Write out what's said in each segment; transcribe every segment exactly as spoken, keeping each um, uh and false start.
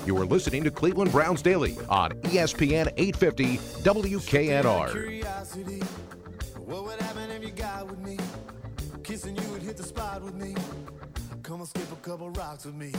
You are listening to Cleveland Browns Daily on E S P N eight fifty W K N R. Curiosity, what would happen if you got with me? Kissing you would hit the spot with me. Come and skip a couple rocks with me.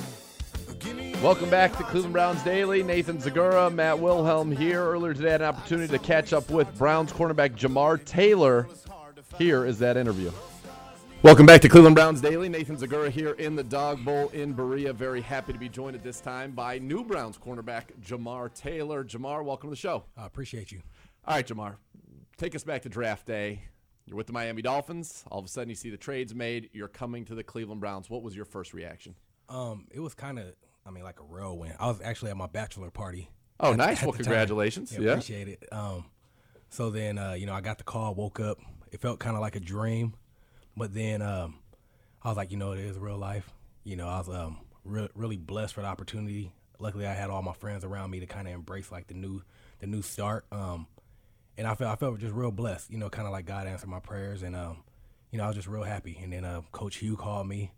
Welcome back to Cleveland Browns Daily. Nathan Zegura, Matt Wilhelm here. Earlier today, I had an opportunity to catch up with Browns cornerback Jamar Taylor. Here is that interview. Welcome back to Cleveland Browns Daily. Nathan Zegura here in the Dog Bowl in Berea. Very happy to be joined at this time by new Browns cornerback Jamar Taylor. Jamar, welcome to the show. I appreciate you. All right, Jamar, take us back to draft day. You're with the Miami Dolphins. All of a sudden, you see the trades made. You're coming to the Cleveland Browns. What was your first reaction? Um, it was kind of, I mean, like a whirlwind. I was actually at my bachelor party. Oh, at, nice. at Well, congratulations. Yeah, yeah. Appreciate it. Um, so then, uh, you know, I got the call, woke up. It felt kind of like a dream. But then um, I was like, you know, it is real life. You know, I was um, re- really blessed for the opportunity. Luckily, I had all my friends around me to kind of embrace, like, the new the new start. Um, and I felt I felt just real blessed, you know, kind of like God answered my prayers. And, um, you know, I was just real happy. And then uh, Coach Hugh called me.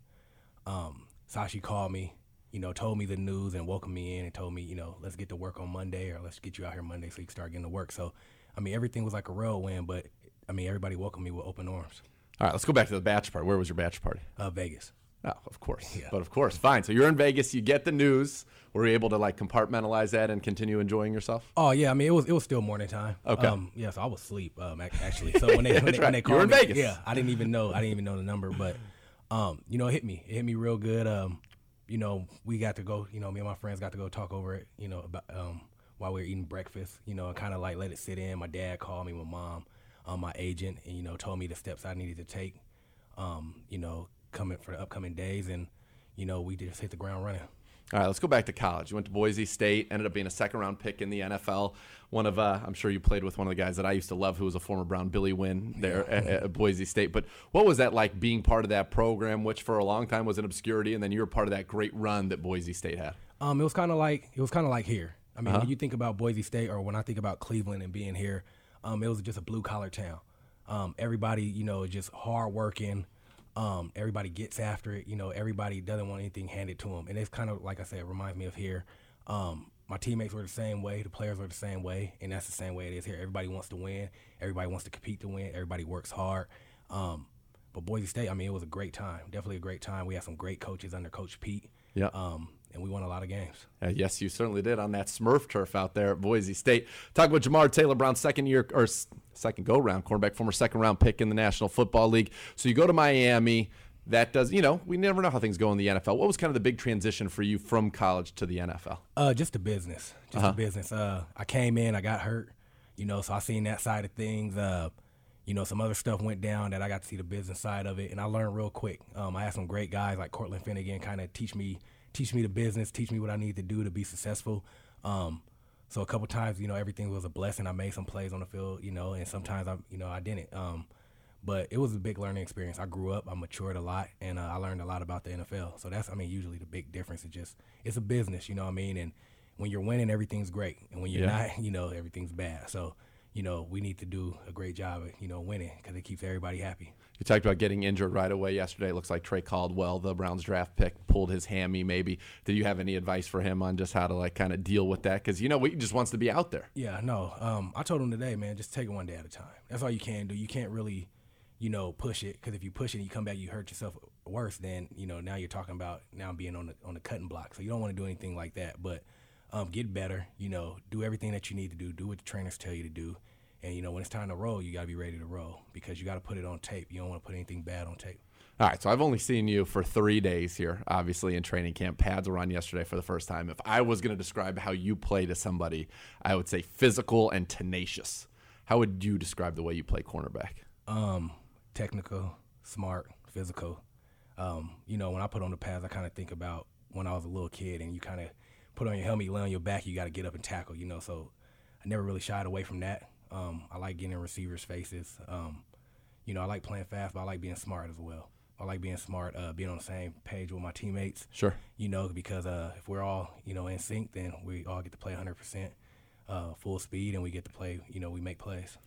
Um, Sashi called me, you know, told me the news and welcomed me in and told me, you know, let's get to work on Monday or let's get you out here Monday so you can start getting to work. So, I mean, everything was like a whirlwind, but, I mean, everybody welcomed me with open arms. All right, let's go back to the bachelor party. Where was your bachelor party? Uh, Vegas. Oh, of course. Yeah. But of course, fine. So you're in Vegas. You get the news. Were you able to, like, compartmentalize that and continue enjoying yourself? Oh, yeah. I mean, it was it was still morning time. Okay. Um, yeah, so I was asleep, um, ac- actually. So when they, when, they, right. when they You called were in me, Vegas. yeah, I didn't even know. I didn't even know the number. But, um, you know, it hit me. It hit me real good. Um, you know, we got to go, you know, me and my friends got to go talk over it, you know, about um, while we were eating breakfast, you know, and kind of, like, let it sit in. My dad called me, my mom, um, my agent, and, you know, told me the steps I needed to take, um, you know, coming for the upcoming days. And, you know, we just hit the ground running. All right, let's go back to college. You went to Boise State, ended up being a second-round pick in the N F L. One of, uh, I'm sure you played with one of the guys that I used to love, who was a former Brown, Billy Wynn, there at, at Boise State. But what was that like, being part of that program, which for a long time was in obscurity, and then you were part of that great run that Boise State had? Um, it was kind of like it was kind of like here. I mean, Uh-huh. when you think about Boise State, or when I think about Cleveland and being here, um, it was just a blue-collar town. Um, everybody, you know, is just hard-working. Um, everybody gets after it. You know, everybody doesn't want anything handed to them. And it's kind of, like I said, it reminds me of here. Um, my teammates were the same way. The players were the same way. And that's the same way it is here. Everybody wants to win. Everybody wants to compete to win. Everybody works hard. Um, but Boise State, I mean, it was a great time. Definitely a great time. We had some great coaches under Coach Pete. Yeah. Um, and we won a lot of games. Uh, yes, you certainly did on that Smurf turf out there at Boise State. Talk about Jamar Taylor, Brown's second year or s- second go-round cornerback, former second-round pick in the National Football League. So you go to Miami. That does, you know, we never know how things go in the N F L. What was kind of the big transition for you from college to the N F L? Uh, just the business, just Uh-huh. the business. Uh, I came in, I got hurt, you know, so I seen that side of things. Uh, you know, some other stuff went down that I got to see the business side of it, and I learned real quick. Um, I had some great guys like Cortland Finnegan kind of teach me, teach me the business, teach me what I need to do to be successful. Um, so a couple times, you know, everything was a blessing. I made some plays on the field, you know, and sometimes I, you know, I didn't. Um, But it was a big learning experience. I grew up, I matured a lot, and uh, I learned a lot about the N F L. So that's, I mean, usually the big difference is just, it's a business, you know what I mean? And when you're winning, everything's great. And when you're Yeah. not, you know, everything's bad. So, you know, we need to do a great job at, you know, winning because it keeps everybody happy. You talked about getting injured right away yesterday. It looks like Trey Caldwell, the Browns draft pick, pulled his hammy maybe. Did you have any advice for him on just how to, like, kind of deal with that? Because, you know, he just wants to be out there. Yeah, no. Um, I told him today, man, just take it one day at a time. That's all you can do. You can't really, you know, push it, because if you push it and you come back, you hurt yourself worse, then, you know, now you're talking about now being on the on the cutting block. So you don't want to do anything like that. But um, get better, you know, do everything that you need to do, do what the trainers tell you to do. And, you know, when it's time to roll, you got to be ready to roll because you got to put it on tape. You don't want to put anything bad on tape. All right, so I've only seen you for three days here, obviously, in training camp. Pads were on yesterday for the first time. If I was going to describe how you play to somebody, I would say physical and tenacious. How would you describe the way you play cornerback? Um, technical, smart, physical. Um, you know, when I put on the pads, I kind of think about when I was a little kid and you kind of put on your helmet, you lay on your back, you got to get up and tackle, you know. So I never really shied away from that. Um, I like getting in receivers' faces. Um, you know, I like playing fast, but I like being smart as well. I like being smart, uh, being on the same page with my teammates. Sure. You know, because uh, if we're all, you know, in sync, then we all get to play one hundred percent uh, full speed and we get to play, you know, we make plays.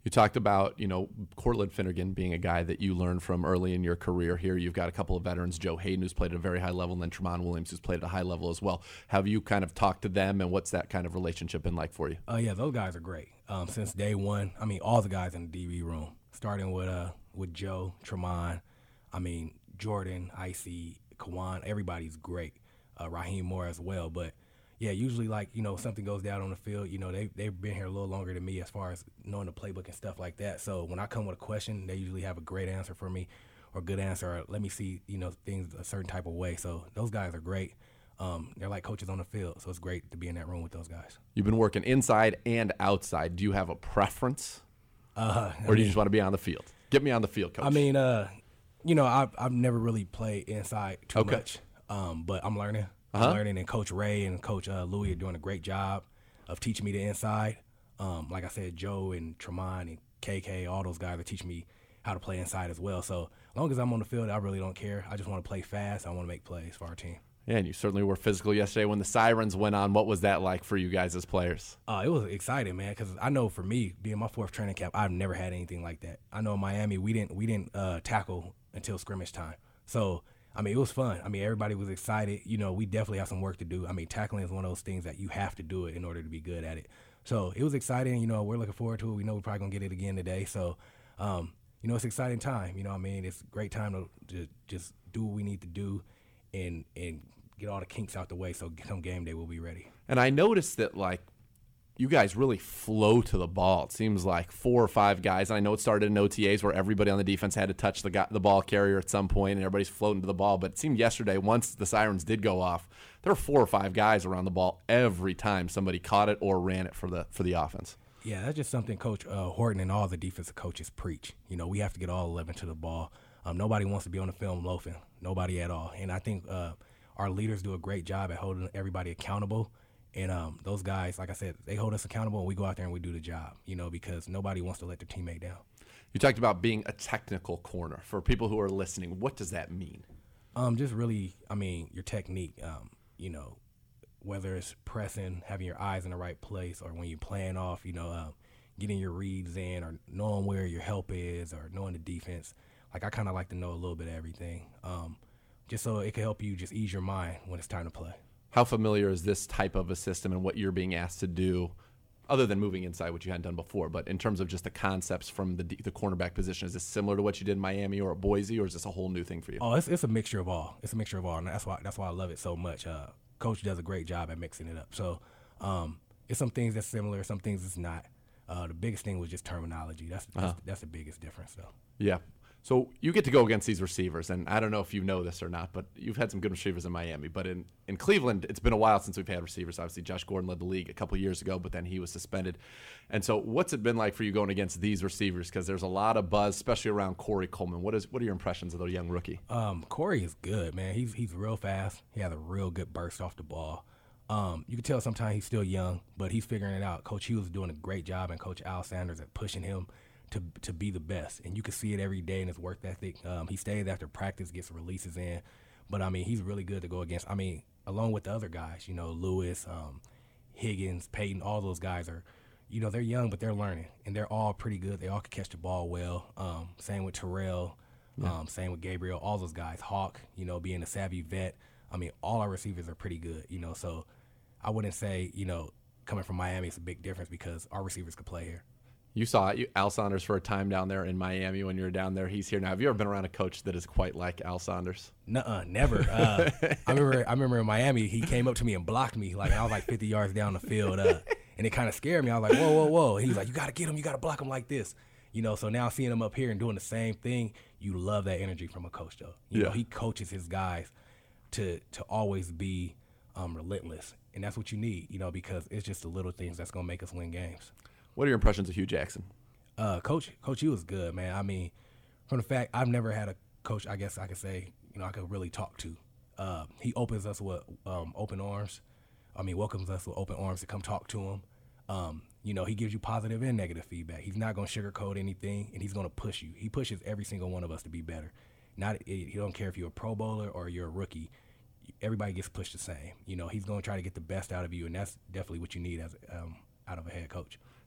You talked about, you know, Cortland Finnegan being a guy that you learned from early in your career here. You've got a couple of veterans, Joe Hayden, who's played at a very high level, and then Tramon Williams, who's played at a high level as well. Have you kind of talked to them, and what's that kind of relationship been like for you? Uh, yeah, those guys are great. Um, since day one, I mean, all the guys in the D B room, starting with uh with Joe, Tramon, I mean, Jordan, Icy, Kawan, everybody's great. Uh, Raheem Moore as well, but yeah, usually like, you know, something goes down on the field, you know, they, they've been here a little longer than me as far as knowing the playbook and stuff like that. So when I come with a question, they usually have a great answer for me or a good answer, or let me see, you know, things a certain type of way. So those guys are great. Um, they're like coaches on the field, so it's great to be in that room with those guys. You've been working inside and outside. Do you have a preference? Uh, or do you just want to be on the field? Get me on the field, Coach. I mean, uh, you know, I've, I've never really played inside too Okay. much, um, but I'm learning. Uh-huh. I'm learning, and Coach Ray and Coach uh, Louis are doing a great job of teaching me the inside. Um, like I said, Joe and Tramon and K K, all those guys are teaching me how to play inside as well. So as long as I'm on the field, I really don't care. I just want to play fast. I want to make plays for our team. Yeah, and you certainly were physical yesterday when the sirens went on. What was that like for you guys as players? Uh, it was exciting, man, because I know for me, being my fourth training camp, I've never had anything like that. I know in Miami, we didn't we didn't uh, tackle until scrimmage time. So, I mean, it was fun. I mean, everybody was excited. You know, we definitely have some work to do. I mean, tackling is one of those things that you have to do it in order to be good at it. So it was exciting. You know, we're looking forward to it. We know we're probably going to get it again today. So, um, you know, it's an exciting time. You know what I mean? It's a great time to, to just do what we need to do and and get all the kinks out the way so come game day we'll be ready. And I noticed that, like, you guys really flow to the ball. It seems like four or five guys. And I know it started in O T As where everybody on the defense had to touch the guy, the ball carrier at some point, and everybody's floating to the ball. But it seemed yesterday, once the sirens did go off, there were four or five guys around the ball every time somebody caught it or ran it for the for the offense. Yeah, that's just something Coach uh, Horton and all the defensive coaches preach. You know, we have to get all eleven to the ball. Um, nobody wants to be on the film loafing. Nobody at all. And I think uh, our leaders do a great job at holding everybody accountable. And um, those guys, like I said, they hold us accountable, and we go out there and we do the job, you know, because nobody wants to let their teammate down. You talked about being a technical corner. For people who are listening, what does that mean? Um, just really, I mean, your technique, um, you know, whether it's pressing, having your eyes in the right place, or when you're playing off, you know, uh, getting your reads in, or knowing where your help is, or knowing the defense. Like, I kind of like to know a little bit of everything, um, just so it can help you just ease your mind when it's time to play. How familiar is this type of a system and what you're being asked to do, other than moving inside, which you hadn't done before, but in terms of just the concepts from the the cornerback position? Is this similar to what you did in Miami or at Boise, or is this a whole new thing for you? Oh, it's it's a mixture of all. It's a mixture of all, and that's why that's why I love it so much. Uh, Coach does a great job at mixing it up. So um, it's some things that's similar, some things that's not. Uh, the biggest thing was just terminology. That's that's, Uh-huh. that's the biggest difference, though. Yeah. So you get to go against these receivers, and I don't know if you know this or not, but you've had some good receivers in Miami. But in, in Cleveland, it's been a while since we've had receivers. Obviously, Josh Gordon led the league a couple of years ago, but then he was suspended. And so what's it been like for you going against these receivers? Because there's a lot of buzz, especially around Corey Coleman. What is what are your impressions of the young rookie? Um, Corey is good, man. He's he's real fast. He has a real good burst off the ball. Um, you can tell sometimes he's still young, but he's figuring it out. Coach Hughes is doing a great job, and Coach Al Sanders at pushing him to to be the best. And you can see it every day in his work ethic. Um, he stays after practice, gets releases in. But, I mean, he's really good to go against. I mean, along with the other guys, you know, Lewis, um, Higgins, Peyton, all those guys are, you know, they're young, but they're learning. And they're all pretty good. They all can catch the ball well. Um, same with Terrell. Yeah. Um, same with Gabriel. All those guys. Hawk, you know, being a savvy vet. I mean, all our receivers are pretty good, you know. So I wouldn't say, you know, coming from Miami, it's a big difference because our receivers could play here. You saw it, you, Al Saunders for a time down there in Miami when you were down there. He's here now. Have you ever been around a coach that is quite like Al Saunders? Nuh-uh, never. Uh, I remember I remember in Miami, he came up to me and blocked me. Like, I was like fifty yards down the field, uh, and it kind of scared me. I was like, whoa, whoa, whoa. He was like, you got to get him. You got to block him like this. You know, so now seeing him up here and doing the same thing, you love that energy from a coach, though. You yeah. know, he coaches his guys to to always be um, relentless, and that's what you need, you know, because it's just the little things that's going to make us win games. What are your impressions of Hugh Jackson? Uh, coach, Coach Hugh was good, man. I mean, from the fact I've never had a coach, I guess I could say, you know, I could really talk to. Uh, he opens us with um, open arms. I mean, welcomes us with open arms to come talk to him. Um, you know, he gives you positive and negative feedback. He's not going to sugarcoat anything, and he's going to push you. He pushes every single one of us to be better. Not, he don't care if you're a Pro Bowler or you're a rookie. Everybody gets pushed the same. You know, he's going to try to get the best out of you, and that's definitely what you need as um, out of a head coach.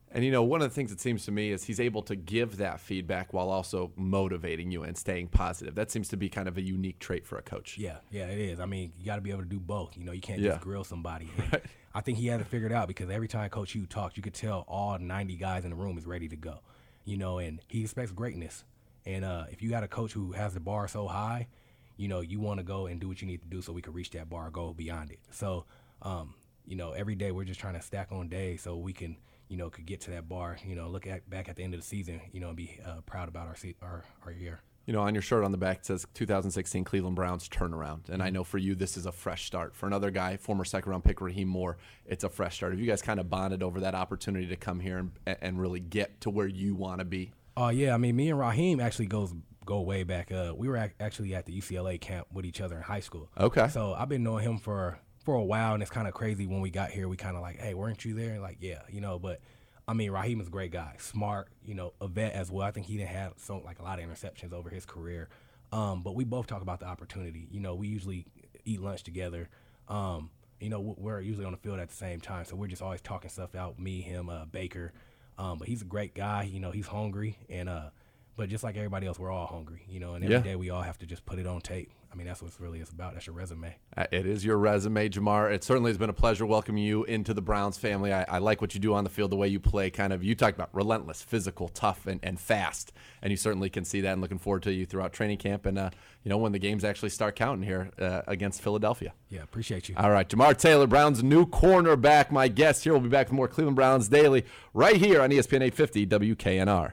And, you know, one of the things it seems to me is he's able to give that feedback while also motivating you and staying positive. That seems to be kind of a unique trait for a coach. Yeah, yeah, it is. I mean, you got to be able to do both. You know, you can't Yeah. just grill somebody. And Right. I think he had it figured out because every time Coach Hugh talks, you could tell all ninety guys in the room is ready to go. You know, and he expects greatness. And uh, if you got a coach who has the bar so high, you know, you want to go and do what you need to do so we can reach that bar, go beyond it. So, um, you know, every day we're just trying to stack on days so we can, you know, could get to that bar, you know, look at back at the end of the season, you know, and be uh, proud about our, se- our our year. You know, on your shirt on the back it says two thousand sixteen Cleveland Browns turnaround. And I know for you this is a fresh start. For another guy, former second-round pick Raheem Moore, it's a fresh start. Have you guys kind of bonded over that opportunity to come here and, and really get to where you want to be? Oh, uh, yeah. I mean, me and Raheem actually goes go way back. Uh, we were ac- actually at the U C L A camp with each other in high school. Okay. So I've been knowing him for, for a while, and it's kind of crazy when we got here. We kind of like, hey, weren't you there? And like, yeah, you know, but I mean, Raheem is a great guy, smart, you know, a vet as well. I think he didn't have so like a lot of interceptions over his career. Um, but we both talk about the opportunity. You know, we usually eat lunch together. Um, you know, we're usually on the field at the same time, so we're just always talking stuff out. Me, him, uh, Baker. Um, but he's a great guy. You know, he's hungry, and uh, but just like everybody else, we're all hungry. You know, and every Yeah. day we all have to just put it on tape. I mean, that's what it's really is about. That's your resume. Uh, It is your resume, Jamar. It certainly has been a pleasure welcoming you into the Browns family. I, I like what you do on the field, the way you play. Kind of, you talked about relentless, physical, tough, and, and fast, and you certainly can see that. And looking forward to you throughout training camp, and uh, you know when the games actually start counting here uh, against Philadelphia. Yeah, appreciate you. All right, Jamar Taylor, Browns' new cornerback, my guest here. We'll be back with more Cleveland Browns Daily right here on E S P N eight fifty W K N R.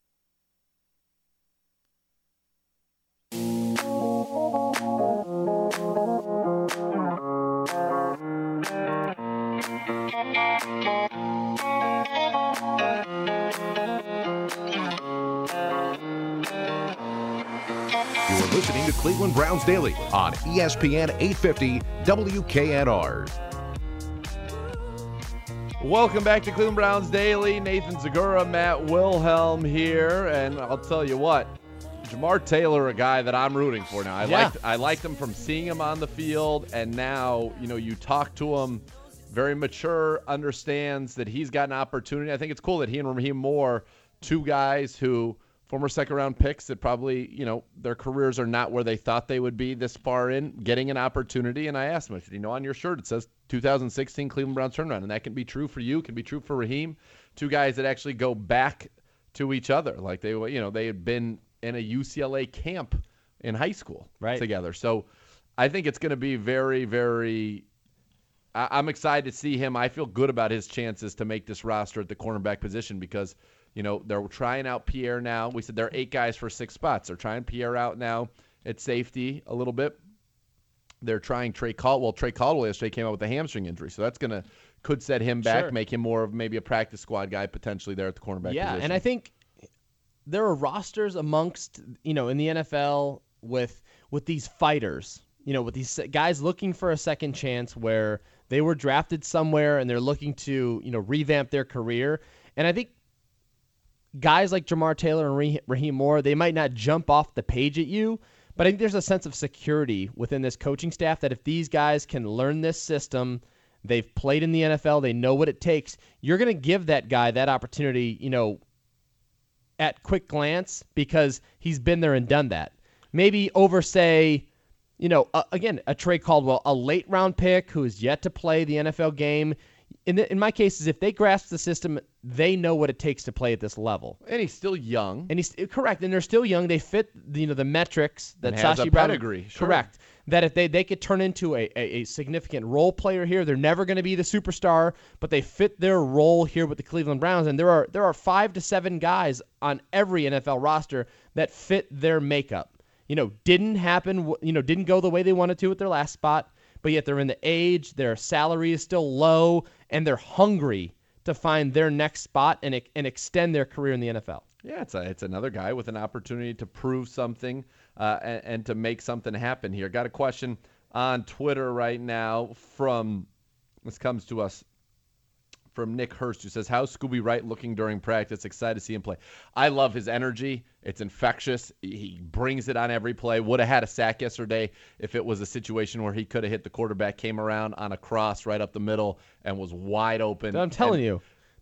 You're listening to Cleveland Browns Daily on E S P N eight fifty W K N R. Welcome back to Cleveland Browns Daily. Nathan Zagura, Matt Wilhelm here, and I'll tell you what, Jamar Taylor, a guy that I'm rooting for now. I Yeah. liked I liked him from seeing him on the field, and now you know you talk to him, very mature, understands that he's got an opportunity. I think it's cool that he and Raheem Moore, two guys who former second round picks that probably you know their careers are not where they thought they would be this far in, getting an opportunity. And I asked him, I said, you know, on your shirt it says two thousand sixteen Cleveland Browns turnaround, and that can be true for you, can be true for Raheem, two guys that actually go back to each other, like they you know they had been in a U C L A camp in high school Right. together. So I think it's going to be very, very I- I'm excited to see him. I feel good about his chances to make this roster at the cornerback position because, you know, they're trying out Pierre now. We said there are eight guys for six spots. They're trying Pierre out now at safety a little bit. They're trying Trey Caldwell. Trey Caldwell yesterday came out with a hamstring injury, so that's going to could set him back, Sure. make him more of maybe a practice squad guy potentially there at the cornerback yeah, position. and I think there are rosters amongst, you know, in the N F L with with these fighters, you know, with these guys looking for a second chance where they were drafted somewhere and they're looking to, you know, revamp their career. And I think guys like Jamar Taylor and Rah- Raheem Moore, they might not jump off the page at you, but I think there's a sense of security within this coaching staff that if these guys can learn this system, they've played in the N F L, they know what it takes, you're going to give that guy that opportunity, you know, at quick glance because he's been there and done that. Maybe over, say, you know, uh, again, a Trey Caldwell, a late round pick who is yet to play the N F L game. In, the, in my case, is if they grasp the system, they know what it takes to play at this level. and he's still young. And he's correct, and they're still young. They fit, you know, the metrics that And has Sashi a Brown. pedigree, sure. Correct. That if they, they could turn into a, a, a significant role player here, they're never going to be the superstar, but they fit their role here with the Cleveland Browns. And there are there are five to seven guys on every N F L roster that fit their makeup. You know, didn't happen. You know, didn't go the way they wanted to at their last spot, but yet they're in the age, their salary is still low, and they're hungry to find their next spot and and extend their career in the N F L. Yeah, it's a, it's another guy with an opportunity to prove something uh, and, and to make something happen here. Got a question on Twitter right now from, this comes to us from Nick Hurst, who says, how's Scooby Wright looking during practice? Excited to see him play. I love his energy. It's infectious. He brings it on every play. Would have had a sack yesterday if it was a situation where he could have hit the quarterback, came around on a cross right up the middle, and was wide open. I'm telling And you.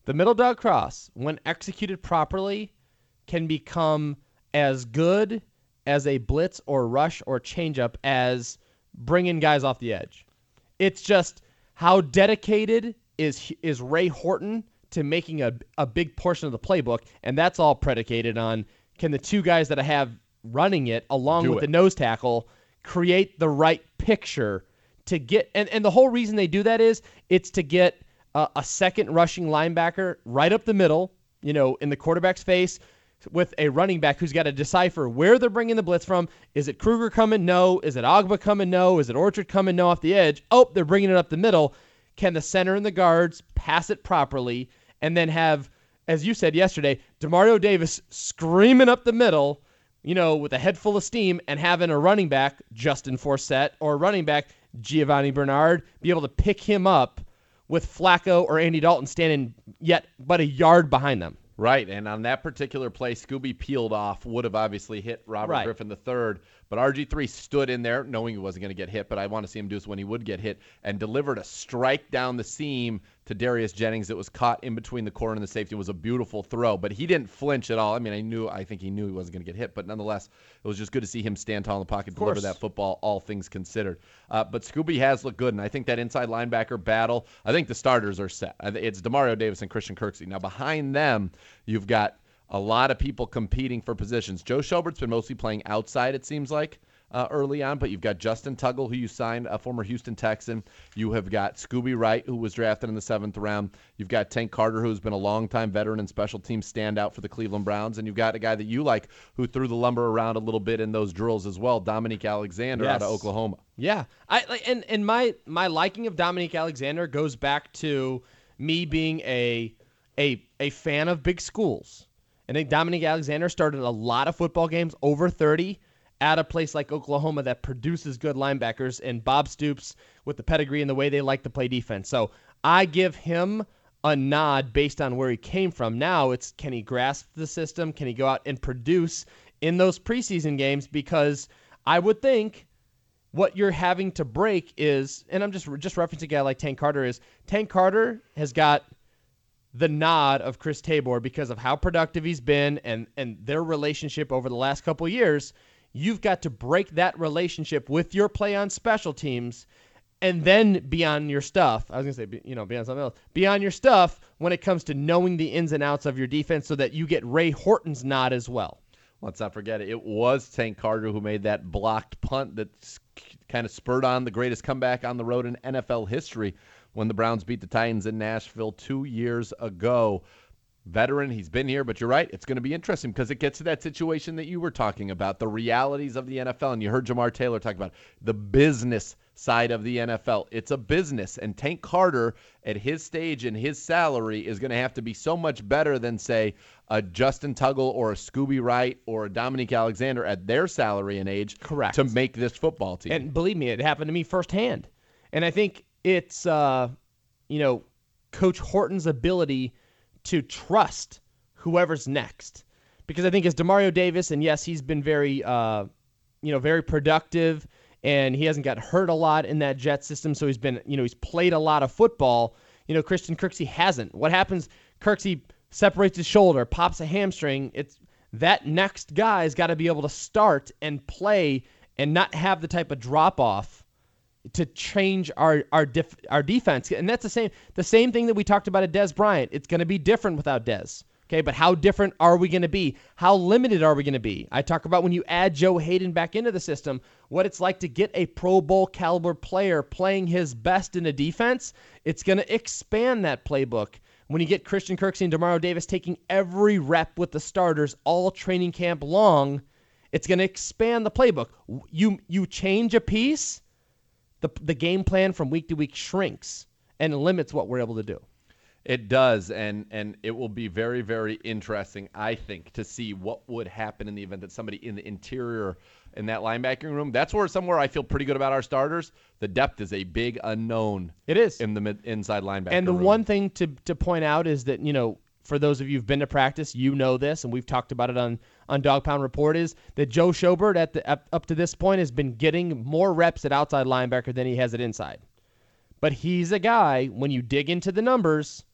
The middle dog cross, when executed properly, can become as good as a blitz or rush or changeup as bringing guys off the edge. It's just how dedicated is is Ray Horton to making a, a big portion of the playbook, and that's all predicated on can the two guys that I have running it along Do with it. the nose tackle create the right picture to get and, and the whole reason they do that is it's to get a, a second rushing linebacker right up the middle, you know, in the quarterback's face with a running back who's got to decipher where they're bringing the blitz from. Is it Kruger coming? No. Is it Ogba coming? No. Is it Orchard coming? No. Off the edge. Oh, they're bringing it up the middle. Can the center and the guards pass it properly and then have, as you said yesterday, Demario Davis screaming up the middle, you know, with a head full of steam and having a running back, Justin Forsett, or a running back, Giovanni Bernard, be able to pick him up with Flacco or Andy Dalton standing yet but a yard behind them. Right, and on that particular play, Scooby peeled off, would have obviously hit Robert Right. Griffin the third, but R G three stood in there knowing he wasn't going to get hit, but I want to see him do this when he would get hit, and delivered a strike down the seam to Darius Jennings. It was caught in between the corner and the safety. It was a beautiful throw, but he didn't flinch at all. I mean, I knew, I think he knew he wasn't going to get hit, but nonetheless, it was just good to see him stand tall in the pocket, deliver course. that football, all things considered. Uh, but Scooby has looked good, and I think that inside linebacker battle, I think the starters are set. I th- It's Demario Davis and Christian Kirksey. Now, behind them, you've got a lot of people competing for positions. Joe Schobert's been mostly playing outside, it seems like, uh, early on, but you've got Justin Tuggle, who you signed, a former Houston Texan. You have got Scooby Wright, who was drafted in the seventh round. You've got Tank Carter, who's been a longtime veteran and special teams standout for the Cleveland Browns. And you've got a guy that you like who threw the lumber around a little bit in those drills as well, Dominique Alexander out of Yes. Oklahoma. Yeah, I like, and and my my liking of Dominique Alexander goes back to me being a a a fan of big schools. I think Dominique Alexander started a lot of football games over thirty at a place like Oklahoma that produces good linebackers, and Bob Stoops with the pedigree and the way they like to play defense. So I give him a nod based on where he came from. Now it's can he grasp the system? Can he go out and produce in those preseason games? Because I would think what you're having to break is, and I'm just just referencing a guy like Tank Carter, is Tank Carter has got the nod of Chris Tabor because of how productive he's been and, and their relationship over the last couple of years. You've got to break that relationship with your play on special teams and then be on your stuff. I was going to say, be- you know, be on something else. Be on your stuff when it comes to knowing the ins and outs of your defense so that you get Ray Horton's nod as well. Let's not forget it. It was Tank Carter who made that blocked punt that kind of spurred on the greatest comeback on the road in N F L history when the Browns beat the Titans in Nashville two years ago. Veteran, he's been here, but you're right. It's going to be interesting because it gets to that situation that you were talking about, the realities of the N F L. And you heard Jamar Taylor talk about the business side of the N F L. It's a business, and Tank Carter at his stage and his salary is going to have to be so much better than, say, a Justin Tuggle or a Scooby Wright or a Dominique Alexander at their salary and age Correct. to make this football team. And believe me, it happened to me firsthand. And I think it's, uh, you know, Coach Horton's ability to trust whoever's next. Because I think as Demario Davis, and yes, he's been very, uh, you know, very productive, and he hasn't got hurt a lot in that Jet system, so he's been, you know, he's played a lot of football. You know, Christian Kirksey hasn't. What happens? Kirksey separates his shoulder, pops a hamstring. It's that next guy's got to be able to start and play and not have the type of drop off to change our our def, our defense. And that's the same the same thing that we talked about at Dez Bryant. It's going to be different without Dez. Okay, but how different are we going to be? How limited are we going to be? I talk about when you add Joe Hayden back into the system, what it's like to get a Pro Bowl caliber player playing his best in a defense. It's going to expand that playbook. When you get Christian Kirksey and Demario Davis taking every rep with the starters all training camp long, it's going to expand the playbook. You you change a piece, the the game plan from week to week shrinks and limits what we're able to do. It does, and and it will be very, very interesting, I think, to see what would happen in the event that somebody in the interior in that linebacking room. That's where somewhere I feel pretty good about our starters. The depth is a big unknown. It is in the mid, inside linebacker And the room. one thing to to point out is that, you know, for those of you who've been to practice, you know this, and we've talked about it on, on Dog Pound Report, is that Joe Schobert at the up, up to this point has been getting more reps at outside linebacker than he has at inside. But he's a guy, when you dig into the numbers,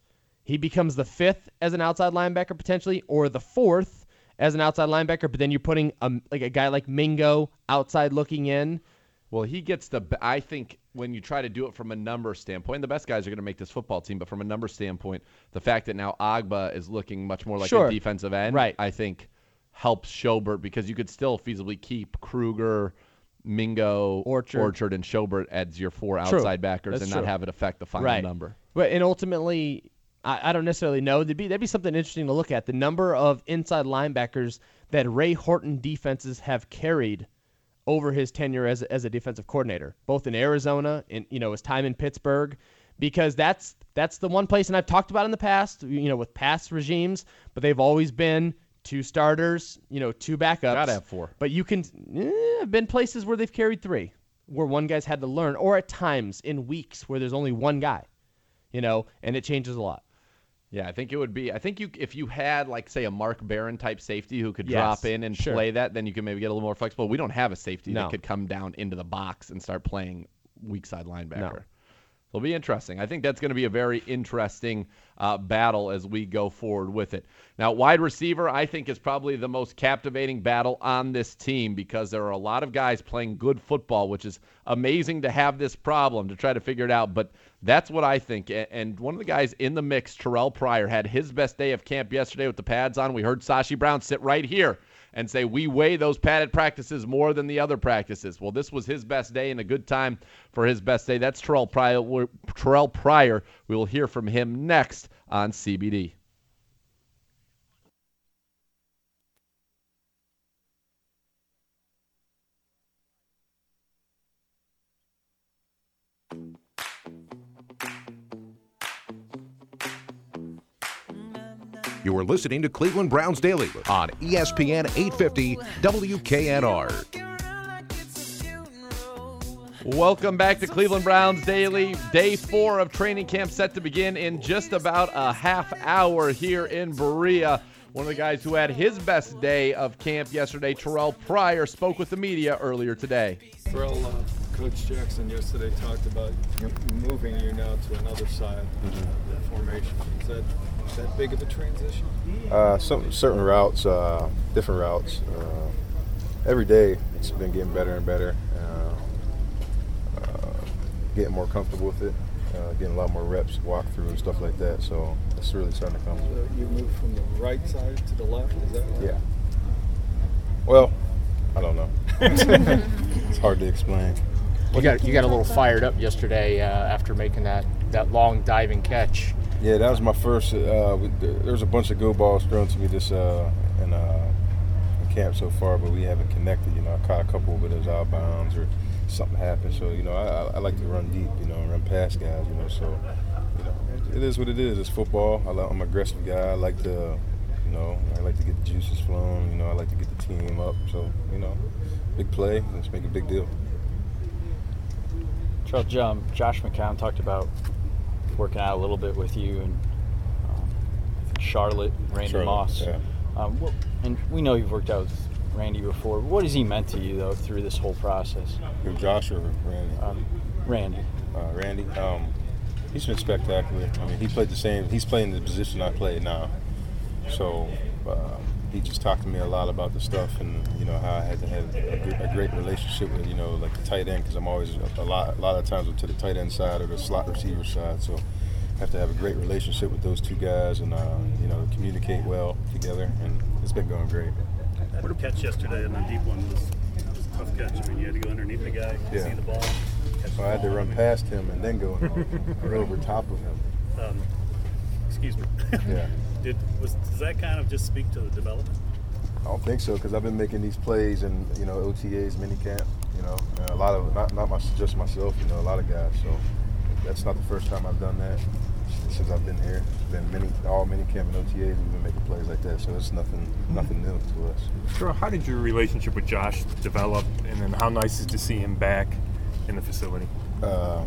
he becomes the fifth as an outside linebacker potentially, or the fourth as an outside linebacker, but then you're putting a, like a guy like Mingo outside looking in. Well, he gets the – I think when you try to do it from a number standpoint, the best guys are going to make this football team, but from a number standpoint, the fact that now Agba is looking much more like Sure. a defensive end, Right. I think helps Schobert, because you could still feasibly keep Kruger, Mingo, Orchard. Orchard and Schobert as your four True. outside backers That's and true. not have it affect the final Right. number. But and ultimately, I, I don't necessarily know. That'd be that'd be something interesting to look at. The number of inside linebackers that Ray Horton defenses have carried over his tenure as as a defensive coordinator, both in Arizona and you know his time in Pittsburgh, because that's that's the one place, and I've talked about in the past, you know, with past regimes, but they've always been two starters, you know, two backups. Gotta have four. But you can eh, been places where they've carried three, where one guy's had to learn, or at times in weeks where there's only one guy, you know, and it changes a lot. Yeah, I think it would be. I think you if you had like say a Mark Barron type safety who could Yes, drop in and sure. play that, then you could maybe get a little more flexible. We don't have a safety No. that could come down into the box and start playing weak side linebacker. No. It'll be interesting. I think that's going to be a very interesting uh, battle as we go forward with it. Now, wide receiver, I think, is probably the most captivating battle on this team, because there are a lot of guys playing good football, which is amazing to have this problem to try to figure it out. But that's what I think. A- And one of the guys in the mix, Terrell Pryor, had his best day of camp yesterday with the pads on. We heard Sashi Brown sit right here and say, we weigh those padded practices more than the other practices. Well, this was his best day and a good time for his best day. That's Terrell Pryor. Terrell Pryor. We will hear from him next on C B D. You are listening to Cleveland Browns Daily on E S P N eight fifty W K N R. Welcome back to Cleveland Browns Daily. Day four of training camp set to begin in just about a half hour here in Berea. One of the guys who had his best day of camp yesterday, Terrell Pryor, spoke with the media earlier today. Terrell, uh, Coach Jackson yesterday talked about moving you now to another side of the formation. Is that, is that big of a transition? Uh, some certain routes, uh, different routes. Uh, every day it's been getting better and better. Uh, uh, getting more comfortable with it. Uh, getting a lot more reps, walk through and stuff like that. So it's really starting to come. So you moved from the right side to the left, is that right? Yeah. Well, I don't know. It's hard to explain. You got you got a little fired up yesterday uh, after making that, that long diving catch. Yeah, that was my first. Uh, we, there was a bunch of go balls thrown to me this uh, in, uh, in camp so far, but we haven't connected. You know, I caught a couple, but it was out of bounds or something happened. So you know, I, I like to run deep. You know, and run past guys. You know, so you know, it is what it is. It's football. I like, I'm an aggressive guy. I like to, you know, I like to get the juices flowing. You know, I like to get the team up. So you know, big play. Let's make a big deal. Charles, um, Josh McCown talked about working out a little bit with you and um, I think Charlotte, Randy Charlotte, Moss. yeah. Um, what, and we know you've worked out with Randy before. What has he meant to you, though, through this whole process? Who, Josh or Randy? Um, Randy. Uh, Randy, um, he's been spectacular. I mean, he played the same. He's playing the position I play now. So uh, he just talked to me a lot about the stuff, and you know how I had to have a, a great relationship with you know like the tight end, because I'm always a lot a lot of times I'm to the tight end side or the slot receiver side. So I have to have a great relationship with those two guys, and uh, you know communicate well together, and it's been going great. That catch yesterday and the deep one was, was a tough catch. I mean, you had to go underneath the guy, Yeah. see the ball. Catch So the I had to ball. run I mean, past him and then go or over top of him. Um, excuse me. Yeah. Did was does that kind of just speak to the development? I don't think so, because I've been making these plays in you know O T As, mini camp, you know, and a lot of not not my, just myself, you know, a lot of guys. So that's not the first time I've done that since I've been here. It's been many all mini camp and O T As. We've been making plays like that, so it's nothing nothing new to us. Sure. How did your relationship with Josh develop, and then how nice is to see him back in the facility? Uh,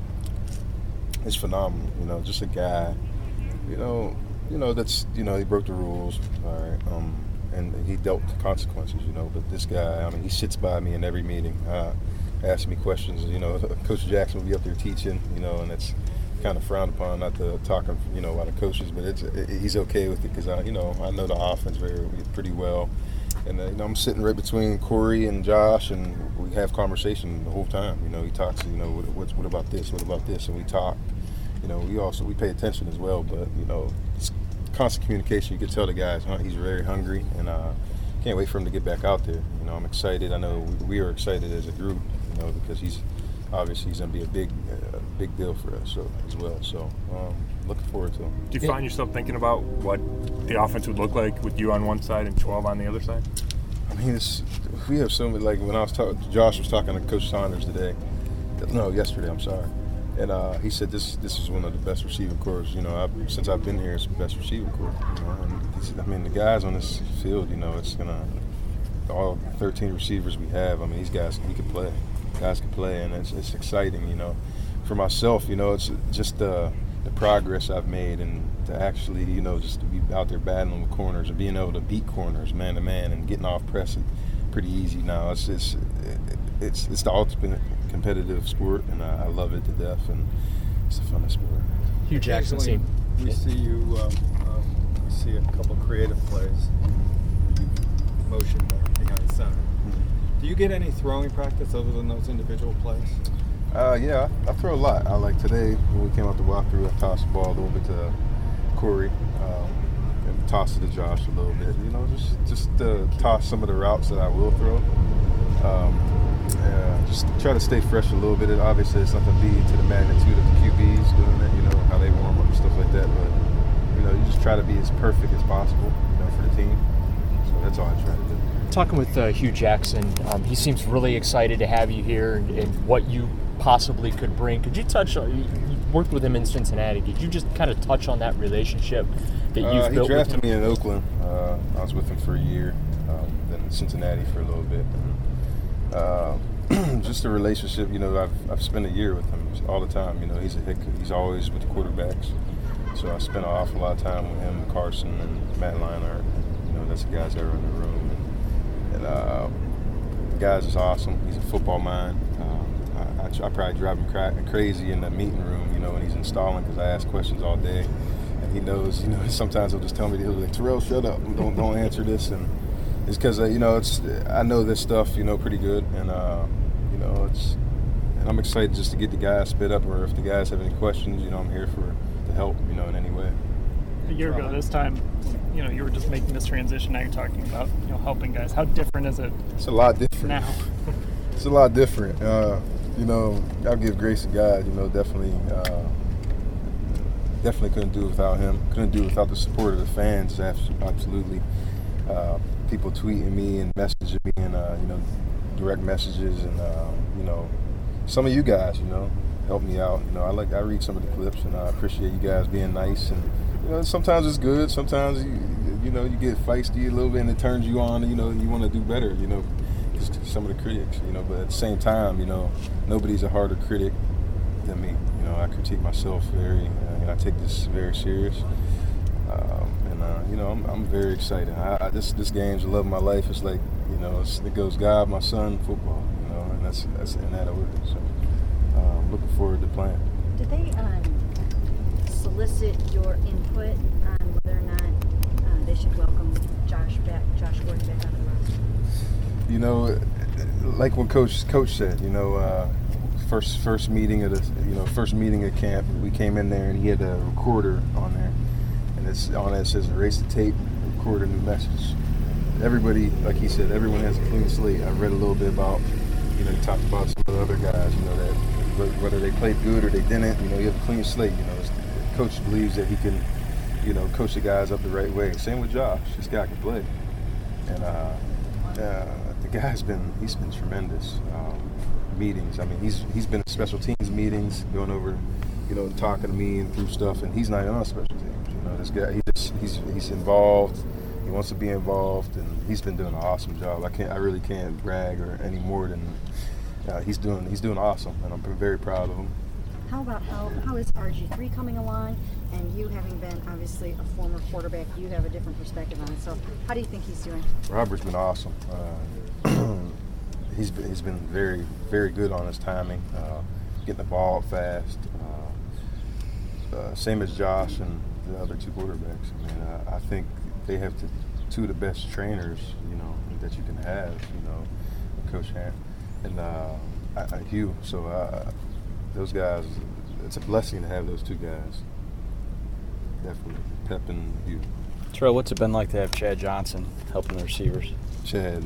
it's phenomenal, you know, just a guy, you know, you know that's you know he broke the rules, all right, um, and he dealt with the consequences, you know. But this guy, I mean, he sits by me in every meeting, uh, asks me questions. You know, Coach Jackson will be up there teaching, you know, and it's kind of frowned upon, not to talking, you know, a lot of coaches, but it's it, he's okay with it because I, you know, I know the offense very pretty well, and uh, you know, I'm sitting right between Corey and Josh, and we have conversation the whole time. You know, he talks, you know, what, what's what about this, what about this, and we talk. You know, we also we pay attention as well, but you know, it's constant communication. You can tell the guys, huh, he's very hungry, and uh, can't wait for him to get back out there. You know, I'm excited. I know we, we are excited as a group. You know, because he's obviously he's going to be a big, uh, big deal for us so as well. So um, looking forward to him. Do you find yourself thinking about what the offense would look like with you on one side and twelve on the other side? I mean, it's, we have so many. Like when I was talking, Josh was talking to Coach Saunders today. No, yesterday. I'm sorry. And uh, he said this this is one of the best receiving corps. You know, I've, since I've been here, it's the best receiving corps. You know, and he said, I mean, the guys on this field, you know, it's gonna all thirteen receivers we have. I mean, these guys, we can play. Guys can play, and it's, it's exciting, you know. For myself, you know, it's just the, the progress I've made, and to actually, you know, just to be out there battling with corners and being able to beat corners man to man and getting off press pretty easy now. It's it's it's it's the ultimate competitive sport, and I, I love it to death, and it's the funnest sport. Hugh Jackson, team. We see you. Um, um, we see a couple creative plays. You motion behind center. Do you get any throwing practice other than those individual plays? Uh, yeah, I, I throw a lot. I like today when we came out the walkthrough, I tossed the ball a little bit to Corey, um, and tossed it to Josh a little bit. You know, just just uh, toss some of the routes that I will throw. Um, yeah, just try to stay fresh a little bit. It, obviously, it's not going to be to the magnitude of the Q Bs doing that. You know how they warm up and stuff like that. But you know, you just try to be as perfect as possible, you know, for the team. So that's all I try to do. Talking with uh, Hugh Jackson, um, he seems really excited to have you here and, and what you possibly could bring. Could you touch on, you, you worked with him in Cincinnati, could you just kind of touch on that relationship that you've uh, built with him? He drafted me in Oakland. Uh, I was with him for a year, um, then in Cincinnati for a little bit. And, uh, just a relationship, you know, I've, I've spent a year with him all the time. You know, he's a head, he's always with the quarterbacks. So I spent an awful lot of time with him, Carson and Matt Leinart. You know, that's the guys that are in the room. And uh, the guy's is awesome. He's a football mind. Um, I, I, I probably drive him cra- crazy in the meeting room, you know, when he's installing, because I ask questions all day, and he knows. You know, sometimes he'll just tell me, he'll be like, Terrell, shut up, don't don't answer this, and it's because uh, you know, it's I know this stuff, you know, pretty good, and uh, you know, it's and I'm excited just to get the guys spit up, or if the guys have any questions, you know, I'm here for to help, you know, in any way. A year ago this time, you know, you were just making this transition. Now you're talking about, you know, helping guys. How different is it? It's a lot different now. It's a lot different. Uh, you know, I'll give grace to God. You know, definitely, uh, definitely couldn't do it without him. Couldn't do it without the support of the fans. Absolutely, uh, people tweeting me and messaging me, and uh, you know, direct messages, and uh, you know, some of you guys, you know, help me out. You know, I like I read some of the clips, and I appreciate you guys being nice. And you know, sometimes it's good. Sometimes you, you know, you get feisty a little bit, and it turns you on. You know, you want to do better. You know, just some of the critics. You know, but at the same time, you know, nobody's a harder critic than me. You know, I critique myself very, uh, and I take this very serious. Um, and uh, you know, I'm, I'm very excited. I, I, this this game's the love of my life. It's like, you know, it's, it goes God, my son, football. You know, and that's that's in that order. So uh, I'm looking forward to playing. Did they um, solicit your input on whether or not uh, they should welcome Josh back, Josh Gordon back on the roster? You know, like what Coach Coach said. You know, uh, first first meeting of the you know first meeting at camp, we came in there and he had a recorder on there, and it's on it, it says erase the tape, record a new message. Everybody, like he said, everyone has a clean slate. I read a little bit about, you know, he talked about some of the other guys. You know, that whether they played good or they didn't, you know, he had a clean slate. You know, his coach believes that he can, you know, coach the guys up the right way. Same with Josh. This guy can play, and uh, uh, the guy's been he's been tremendous. Um, meetings. I mean, he's he's been in special teams meetings, going over, you know, talking to me and through stuff, and he's not even on special teams. You know, this guy, he just he's he's involved. He wants to be involved, and he's been doing an awesome job. I can't, I really can't brag or any more than uh, he's doing. He's doing awesome, and I'm very proud of him. How about how how is R G three coming along? And you having been obviously a former quarterback, you have a different perspective on it. So how do you think he's doing? Robert's been awesome. Uh, he's been he's been very very good on his timing, uh, getting the ball up fast. Uh, uh, same as Josh and the other two quarterbacks. I mean, uh, I think they have to, two of the best trainers, you know, that you can have, you know, Coach Ham and uh, I, I, Hugh. So uh, those guys, it's a blessing to have those two guys. Definitely, Pep and Hugh. Terrell, what's it been like to have Chad Johnson helping the receivers? Chad,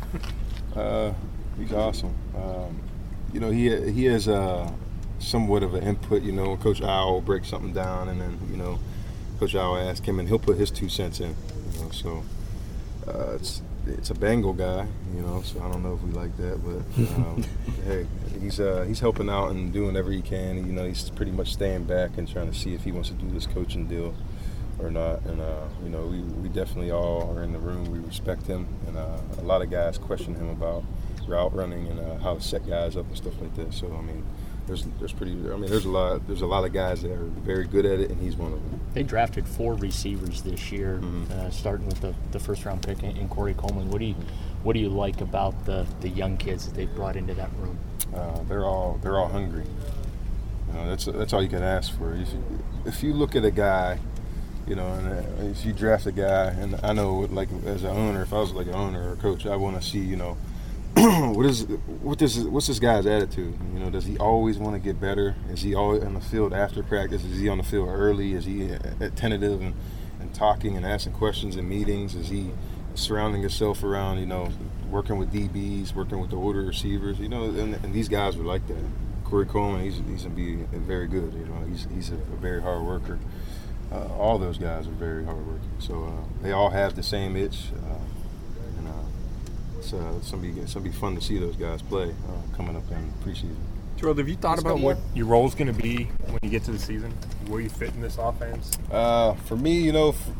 uh, he's awesome. Um, you know, he he has uh, somewhat of an input. You know, Coach Al will break something down, and then you know, Coach Al will ask him, and he'll put his two cents in. You know, so uh, it's it's a Bengal guy. You know, so I don't know if we like that, but um, hey, he's uh, he's helping out and doing whatever he can. You know, he's pretty much staying back and trying to see if he wants to do this coaching deal or not. And uh, you know, we, we definitely all are in the room. We respect him, and uh, a lot of guys question him about route running and uh, how to set guys up and stuff like that. So I mean, there's there's pretty. I mean, there's a lot. There's a lot of guys that are very good at it, and he's one of them. They drafted four receivers this year, mm-hmm. uh, starting with the, the first round pick in, in Corey Coleman. What do you what do you like about the, the young kids that they brought into that room? Uh, they're all they're all hungry. You know, that's that's all you can ask for. If you, if you look at a guy, you know, and if you draft a guy, and I know, like as an owner, if I was like an owner or a coach, I want to see, you know, what is what this what's this guy's attitude? You know, does he always want to get better? Is he always on the field after practice? Is he on the field early? Is he attentive and, and talking and asking questions in meetings? Is he surrounding himself around, you know, working with D Bs, working with the older receivers? You know, and, and these guys are like that. Corey Coleman, he's he's gonna be very good. You know, he's he's a, a very hard worker. Uh, all those guys are very hard working. So uh, they all have the same itch. Uh, and uh, it's, uh, it's gonna be it's gonna be fun to see those guys play uh, coming up in preseason. Gerald, have you thought Let's about go what more. your role's going to be when you get to the season? Where you fit in this offense? Uh, for me, you know, f-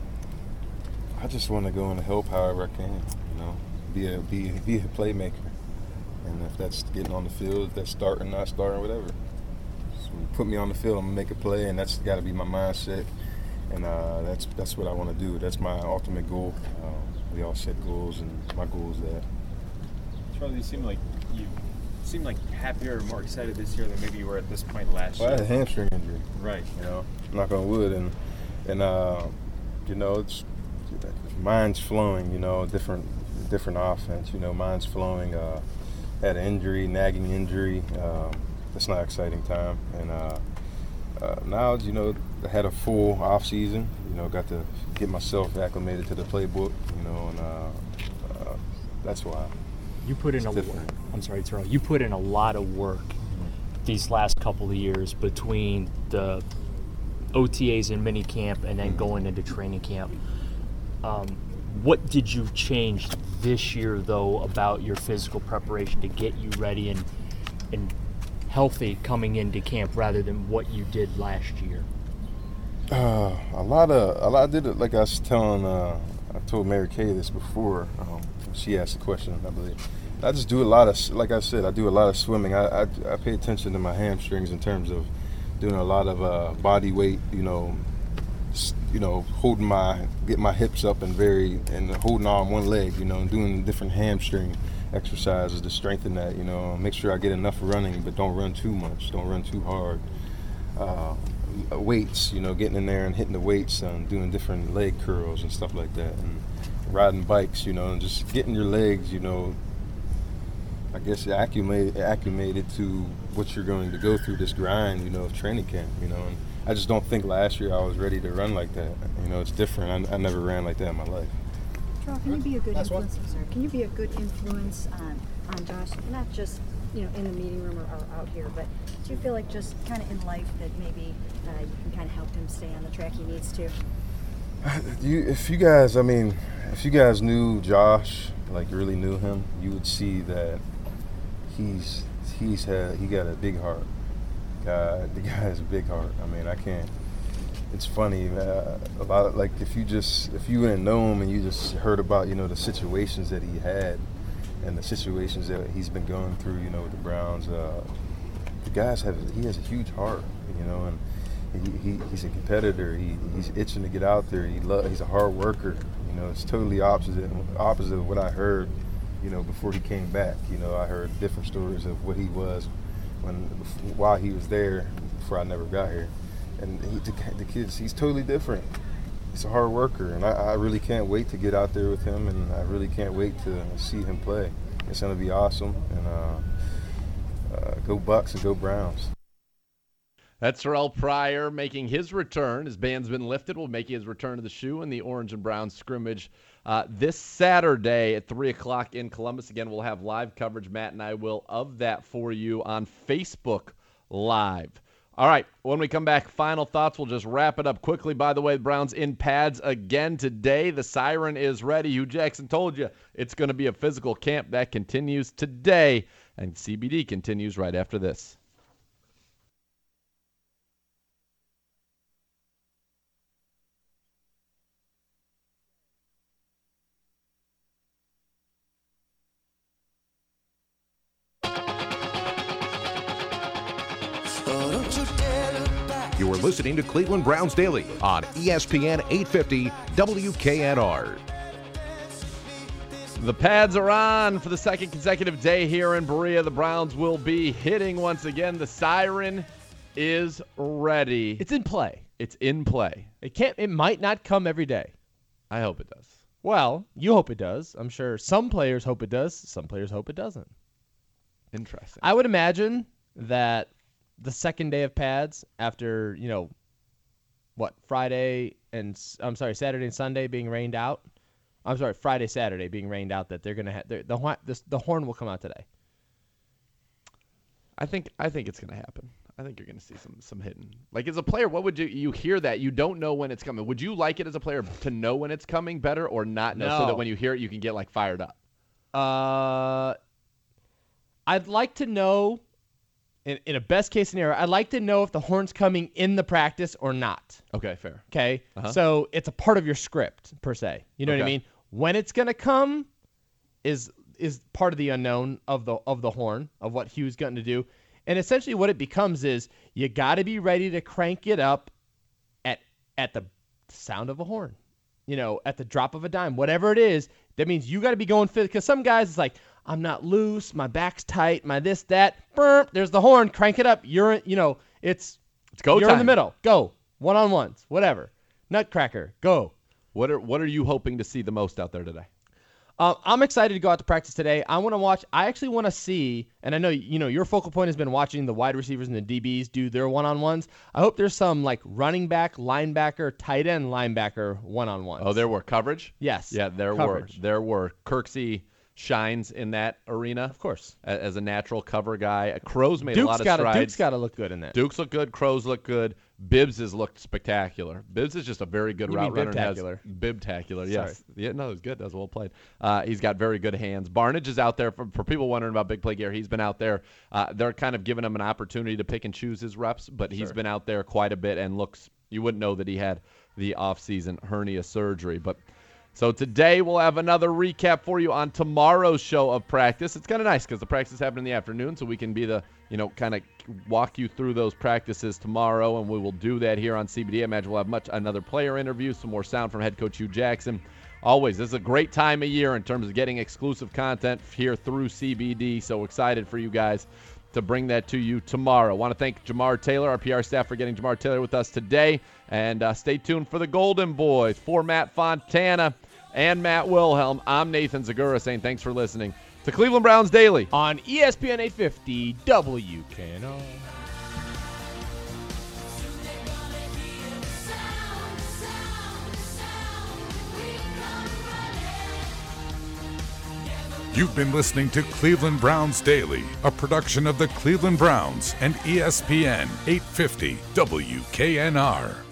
I just want to go and help however I can. You know, be a be be a playmaker, and if that's getting on the field, if that's starting, not starting, whatever. So put me on the field, I'm gonna make a play, and that's got to be my mindset. And uh, that's that's what I want to do. That's my ultimate goal. Uh, we all set goals, and my goal is that. Charlie, you seem like you seem like happier or more excited this year than maybe you were at this point last well, year. I had a hamstring injury. Right. You know, knock on wood, and and uh, you know, it's mind's flowing. You know, different different offense. You know, mind's flowing. Uh, had an injury, nagging injury. Uh, it's not an exciting time, and. Uh, Uh, now, you know, I had a full off season. You know, got to get myself acclimated to the playbook. You know, and uh, uh, that's why. You put in it's a. different. I'm sorry, Terrell. You put in a lot of work these last couple of years between the O T As and mini camp and then going into training camp. Um, what did you change this year, though, about your physical preparation to get you ready and and healthy coming into camp rather than what you did last year? Uh, a lot of a lot. I did it like I was telling. Uh, I told Mary Kay this before. Um, she asked the question, I believe. I just do a lot of, like I said, I do a lot of swimming. I I, I pay attention to my hamstrings in terms of doing a lot of uh, body weight. You know, you know, holding my get my hips up and very and holding on one leg. You know, and doing different hamstring exercises to strengthen that, you know, make sure I get enough running, but don't run too much, don't run too hard. Uh, weights, you know, getting in there and hitting the weights and doing different leg curls and stuff like that, and riding bikes, you know, and just getting your legs, you know, I guess acclimated, acclimated to what you're going to go through this grind, you know, of training camp, you know, and I just don't think last year I was ready to run like that. You know, it's different. I, I never ran like that in my life. Terrell, can you be a good influence? I'm sorry. Can you be a good influence on, on Josh, not just you know in the meeting room or, or out here, but do you feel like just kind of in life that maybe uh, you can kind of help him stay on the track he needs to? You, if you guys, I mean, if you guys knew Josh, like really knew him, you would see that he's he's had he got a big heart. Uh, the guy has a big heart. I mean, I can't. It's funny, uh, a lot of, like if you just if you didn't know him and you just heard about, you know, the situations that he had and the situations that he's been going through, you know, with the Browns, uh, the guys have he has a huge heart, you know, and he, he he's a competitor. He he's itching to get out there. He lo- he's a hard worker. You know, it's totally opposite opposite of what I heard, you know, before he came back. You know, I heard different stories of what he was when while he was there before I never got here. and he, the, the kid's he's totally different. He's a hard worker, and I, I really can't wait to get out there with him, and I really can't wait to see him play. It's going to be awesome, and uh, uh, go Bucks and go Browns. That's Terrell Pryor making his return. His band's been lifted. Will make his return to the shoe in the Orange and Brown scrimmage uh, this Saturday at three o'clock in Columbus. Again, we'll have live coverage, Matt and I will, of that for you on Facebook Live. All right, when we come back, final thoughts. We'll just wrap it up quickly. By the way, the Browns in pads again today. The siren is ready. Hugh Jackson told you it's going to be a physical camp. That continues today, and C B D continues right after this. You are listening to Cleveland Browns Daily on E S P N eight fifty W K N R. The pads are on for the second consecutive day here in Berea. The Browns will be hitting once again. The siren is ready. It's in play. It's in play. It can't. It might not come every day. I hope it does. Well, you hope it does. I'm sure some players hope it does. Some players hope it doesn't. Interesting. I would imagine that the second day of pads after, you know, what, Friday and, I'm sorry, Saturday and Sunday being rained out. I'm sorry, Friday, Saturday being rained out, that they're going to have, the, the, the horn will come out today. I think I think it's going to happen. I think you're going to see some some hitting. Like, as a player, what would you, you hear that, you don't know when it's coming. Would you like it as a player to know when it's coming better or not know, no. so that when you hear it, you can get, like, fired up? Uh, I'd like to know, in, in a best-case scenario, I'd like to know if the horn's coming in the practice or not. Okay, fair. Okay? Uh-huh. So it's a part of your script, per se. You know Okay. what I mean? When it's going to come is is part of the unknown of the of the horn, of what Hugh's going to do. And essentially what it becomes is you got to be ready to crank it up at at the sound of a horn. You know, at the drop of a dime, whatever it is, that means you got to be going fit. Because some guys, it's like, I'm not loose, my back's tight, my this, that. Burp, there's the horn, crank it up. You're, you know, it's, it's go you're time. in the middle. Go. One-on-ones, whatever. Nutcracker, go. What are what are you hoping to see the most out there today? Uh, I'm excited to go out to practice today. I want to watch. I actually want to see, and I know you know your focal point has been watching the wide receivers and the D Bs do their one-on-ones. I hope there's some like running back, linebacker, tight end, linebacker one-on-ones. Oh, there were coverage? Yes. Yeah, there coverage. were. There were. Kirksey shines in that arena, of course, as a natural cover guy. Crows made Duke's a lot of gotta, strides. Duke's got to look good in that. Dukes look good. Crows look good. Bibbs has looked spectacular. Bibbs is just a very good You route mean runner. and has- bibtacular. Bibtacular, yes. Sorry. Yeah, no, it was good. That was well played. Uh, he's got very good hands. Barnage is out there. For, for people wondering about big play gear, he's been out there. Uh, they're kind of giving him an opportunity to pick and choose his reps, but he's Sure. been out there quite a bit and looks, you wouldn't know that he had the offseason hernia surgery. But so today we'll have another recap for you on tomorrow's show of practice. It's kind of nice because the practice happened in the afternoon, so we can be the, you know, kind of walk you through those practices tomorrow, and we will do that here on C B D. I imagine we'll have much another player interview, some more sound from head coach Hugh Jackson. Always, this is a great time of year in terms of getting exclusive content here through C B D, so excited for you guys to bring that to you tomorrow. I want to thank Jamar Taylor, our P R staff, for getting Jamar Taylor with us today. And uh, stay tuned for the Golden Boys. For Matt Fontana and Matt Wilhelm, I'm Nathan Zagura saying thanks for listening to Cleveland Browns Daily on E S P N eight fifty W K N R. You've been listening to Cleveland Browns Daily, a production of the Cleveland Browns and E S P N eight fifty W K N R.